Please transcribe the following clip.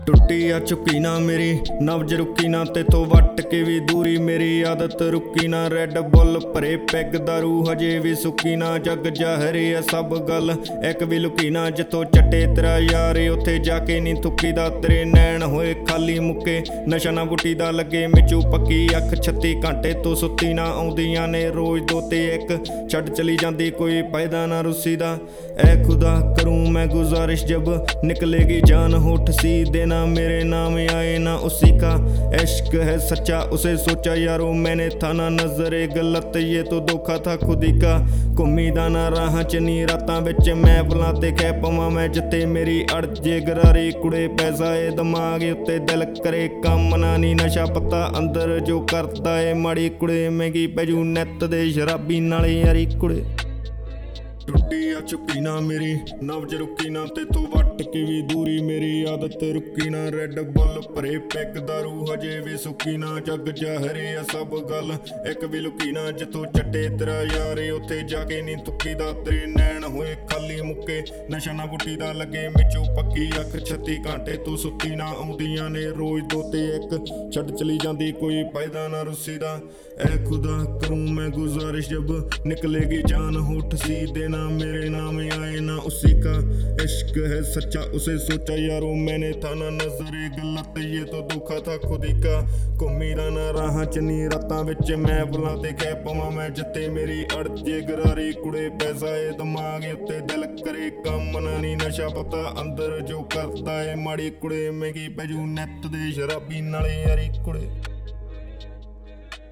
ਟੁੱਟੀ ਆ ਚੁੱਕੀ ਨਾ ਮੇਰੀ ਨਬਜ ਰੁਕੀ ਨਾ ਤੇਥੋਂ ਵੱਟ ਕੇ ਵੀ ਦੂਰੀ ਮੇਰੀ ਆਦਤ ਰੁਕੀ ਨਾ ਰੈੱਡ ਬੁੱਲ ਭਰੇ ਪੈਗ ਦਾਰੂ ਹਜੇ ਵੀ ਸੁੱਕੀ ਨਾ ਜੱਗ ਜ਼ਾਹਰੀ ਆ ਸਭ ਗੱਲ ਇੱਕ ਵੀ ਲੁਕੀ ਨਾ ਜਿੱਥੋਂ ਚੱਟੇ ਤੇਰਾ ਯਾਰ ਉੱਥੇ ਜਾ ਕੇ ਨਹੀਂ ਥੁੱਕੀ ਦਾ ਤੇਰੇ ਨੈਣ ਹੋਏ ਖਾਲੀ ਮੁੱਕੇ ਨਸ਼ਾ ਨਾ ਬੁੱਟੀ ਦਾ ਲੱਗੇ ਮਿਚੂ ਪੱਕੀ ਅੱਖ 36 ਘੰਟੇ ਤੋਂ ਸੁੱਤੀ ਨਾ ਆਉਂਦੀਆਂ ਨੇ ਰੋਜ਼ ਦੋ ਤੇ ਇੱਕ ਛੱਡ ਚਲੀ ਜਾਂਦੀ ਕੋਈ ਫਾਇਦਾ ਨਾ ਰੁੱਸੀ ਦਾ ਐ ਖੁਦਾ करूँ मैं गुजारिश जब निकलेगी जान होठ सी देना मेरे नाम आए ना उसी का इश्क है सच्चा उसे सोचा यारो मैंने था ना नजरे गलत ये तो धोखा था खुद ही का घूमी दा ना राह च नी रातां विच महफिलां ते कह पवां मैं जिते मेरी अड़ जे गरारी कुड़े पैसा ए दिमाग उत्ते दिल करे काम ना नी नशा पत्ता अंदर जो करदा ए माड़ी कुड़े महंगी पैजू नित दे शराबी नाले यारी कुड़े टुटी आ चुकी ना मेरी नबज रुकी ना तेथों वट के भी दूरी मेरी आदत रुकी ना रैड बुल भरे पैग दारू हजे भी सुकी ना जग ਜ਼ਾਹਰੀ आ सब गल एक भी लुकी ना जिथों चट्टे तेरा यार उत्थे जाके नहीं तुक्की दा तेरे नैण होए खाली मुक्के नशा ना बुੱਟੀ ਦਾ ਲੱਗੇ ਮਿਚੂ ਪੱਕੀ ਅੱਖ 36 ਘੰਟੇ ਤੋਂ ਸੁੱਤੀ ਨਾ ਆਉਂਦੀਆਂ ਨੇ ਰੋਜ਼ ਦੋ ਤੇ ਇੱਕ ਛੱਡ ਚਲੀ ਜਾਂਦੀ ਕੋਈ ਫਾਇਦਾ ਨਾ ਰੁੱਸੀ ਦਾ ऐ खुदा करूँ मैं गुजारिश जब निकलेगी जान होठ सी देना मेरे नाम आए ना उसी का इश्क है सच्चा उसे सोचा यारो मैंने था ना नजरे गलत ये तो धोखा था खुद ही का घूमी दा ना राह च नी रातां विच महफिलां ते कह पवां मैं जिते मेरी अड़ जे गरारी कुड़े पैसा ए दिमाग उत्ते दिल करे काम ना नी नशा पता अंदर जो करदा ए माड़ी कुड़े महंगी पैजू नित दे शराबी नाले यारी कुड़े